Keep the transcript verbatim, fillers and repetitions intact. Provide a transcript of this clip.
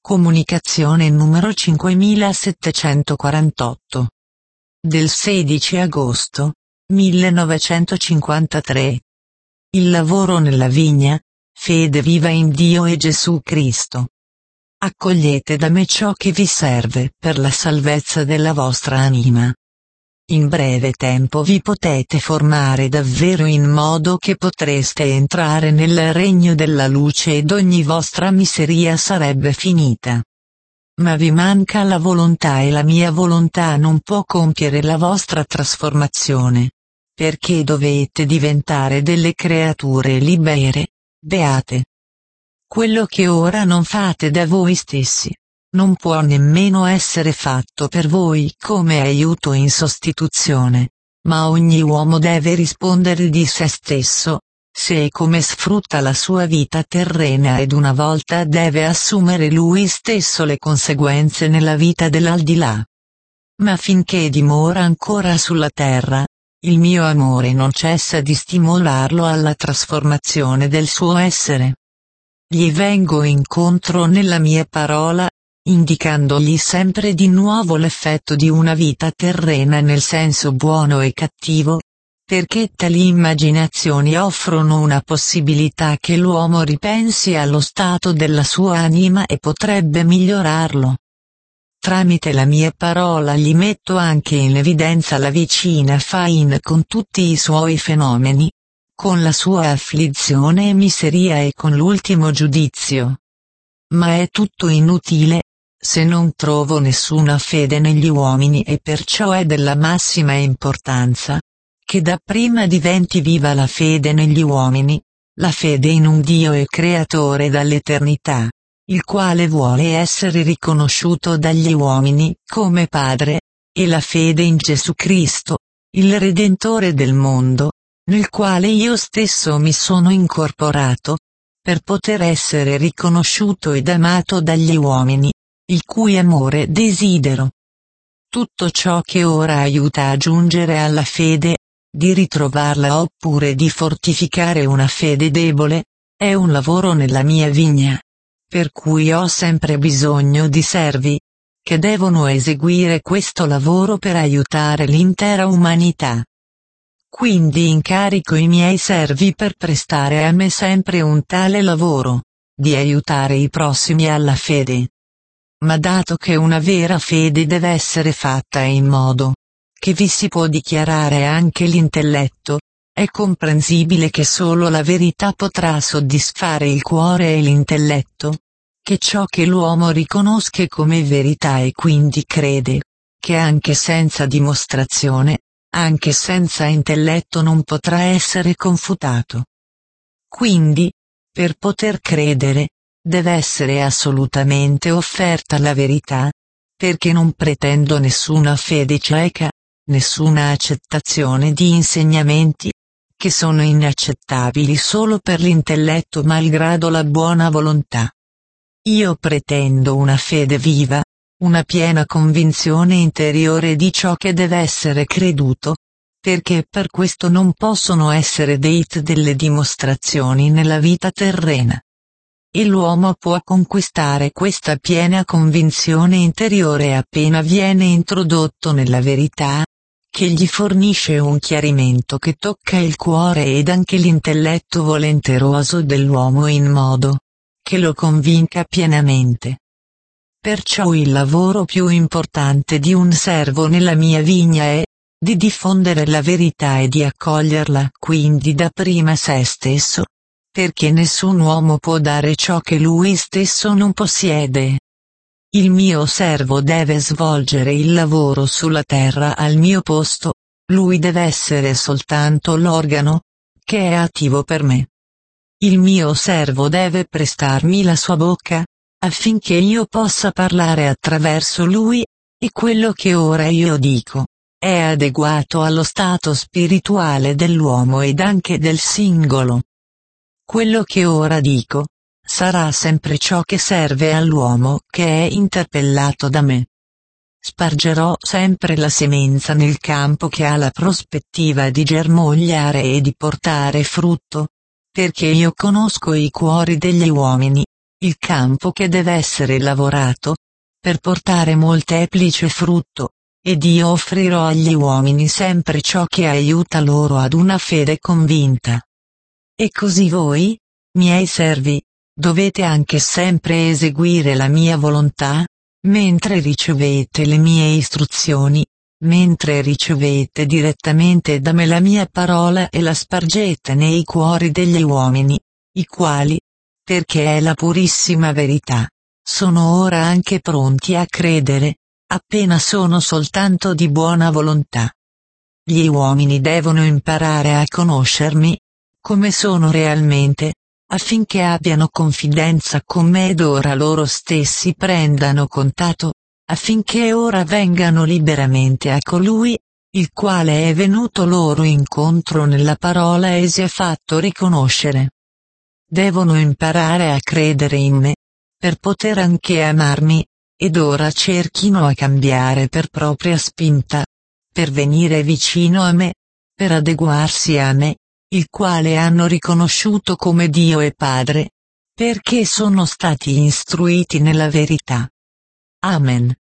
Comunicazione numero cinquemilasettecentoquarantotto. Del sedici agosto millenovecentocinquantatré. Il lavoro nella vigna, fede viva in Dio e Gesù Cristo. Accogliete da me ciò che vi serve per la salvezza della vostra anima. In breve tempo vi potete formare davvero in modo che potreste entrare nel regno della luce ed ogni vostra miseria sarebbe finita. Ma vi manca la volontà e la mia volontà non può compiere la vostra trasformazione, perché dovete diventare delle creature libere, beate. Quello che ora non fate da voi stessi non può nemmeno essere fatto per voi come aiuto in sostituzione, ma ogni uomo deve rispondere di se stesso, se e come sfrutta la sua vita terrena ed una volta deve assumere lui stesso le conseguenze nella vita dell'aldilà. Ma finché dimora ancora sulla terra, il mio amore non cessa di stimolarlo alla trasformazione del suo essere. Gli vengo incontro nella mia parola, indicandogli sempre di nuovo l'effetto di una vita terrena nel senso buono e cattivo, perché tali immaginazioni offrono una possibilità che l'uomo ripensi allo stato della sua anima e potrebbe migliorarlo. Tramite la mia parola gli metto anche in evidenza la vicina faina con tutti i suoi fenomeni, con la sua afflizione e miseria e con l'ultimo giudizio. Ma è tutto inutile, se non trovo nessuna fede negli uomini, e perciò è della massima importanza che dapprima diventi viva la fede negli uomini, la fede in un Dio e creatore dall'eternità, il quale vuole essere riconosciuto dagli uomini come Padre, e la fede in Gesù Cristo, il Redentore del mondo, nel quale io stesso mi sono incorporato, per poter essere riconosciuto ed amato dagli uomini, il cui amore desidero. Tutto ciò che ora aiuta a giungere alla fede, di ritrovarla oppure di fortificare una fede debole, è un lavoro nella mia vigna, per cui ho sempre bisogno di servi, che devono eseguire questo lavoro per aiutare l'intera umanità. Quindi incarico i miei servi per prestare a me sempre un tale lavoro, di aiutare i prossimi alla fede. Ma dato che una vera fede deve essere fatta in modo che vi si può dichiarare anche l'intelletto, è comprensibile che solo la verità potrà soddisfare il cuore e l'intelletto, che ciò che l'uomo riconosce come verità e quindi crede, che anche senza dimostrazione, anche senza intelletto non potrà essere confutato. Quindi, per poter credere, deve essere assolutamente offerta la verità, perché non pretendo nessuna fede cieca, nessuna accettazione di insegnamenti, che sono inaccettabili solo per l'intelletto malgrado la buona volontà. Io pretendo una fede viva, una piena convinzione interiore di ciò che deve essere creduto, perché per questo non possono essere dette delle dimostrazioni nella vita terrena. E l'uomo può conquistare questa piena convinzione interiore appena viene introdotto nella verità, che gli fornisce un chiarimento che tocca il cuore ed anche l'intelletto volenteroso dell'uomo in modo che lo convinca pienamente. Perciò il lavoro più importante di un servo nella mia vigna è di diffondere la verità e di accoglierla quindi dapprima se stesso, perché nessun uomo può dare ciò che lui stesso non possiede. Il mio servo deve svolgere il lavoro sulla terra al mio posto, lui deve essere soltanto l'organo, che è attivo per me. Il mio servo deve prestarmi la sua bocca, affinché io possa parlare attraverso lui, e quello che ora io dico è adeguato allo stato spirituale dell'uomo ed anche del singolo. Quello che ora dico sarà sempre ciò che serve all'uomo che è interpellato da me. Spargerò sempre la semenza nel campo che ha la prospettiva di germogliare e di portare frutto, perché io conosco i cuori degli uomini, il campo che deve essere lavorato, per portare molteplice frutto, ed io offrirò agli uomini sempre ciò che aiuta loro ad una fede convinta. E così voi, miei servi, dovete anche sempre eseguire la mia volontà, mentre ricevete le mie istruzioni, mentre ricevete direttamente da me la mia parola e la spargete nei cuori degli uomini, i quali, perché è la purissima verità, sono ora anche pronti a credere, appena sono soltanto di buona volontà. Gli uomini devono imparare a conoscermi, come sono realmente, affinché abbiano confidenza con me ed ora loro stessi prendano contatto, affinché ora vengano liberamente a colui, il quale è venuto loro incontro nella parola e si è fatto riconoscere. Devono imparare a credere in me, per poter anche amarmi, ed ora cerchino a cambiare per propria spinta, per venire vicino a me, per adeguarsi a me, il quale hanno riconosciuto come Dio e Padre, perché sono stati istruiti nella verità. Amen.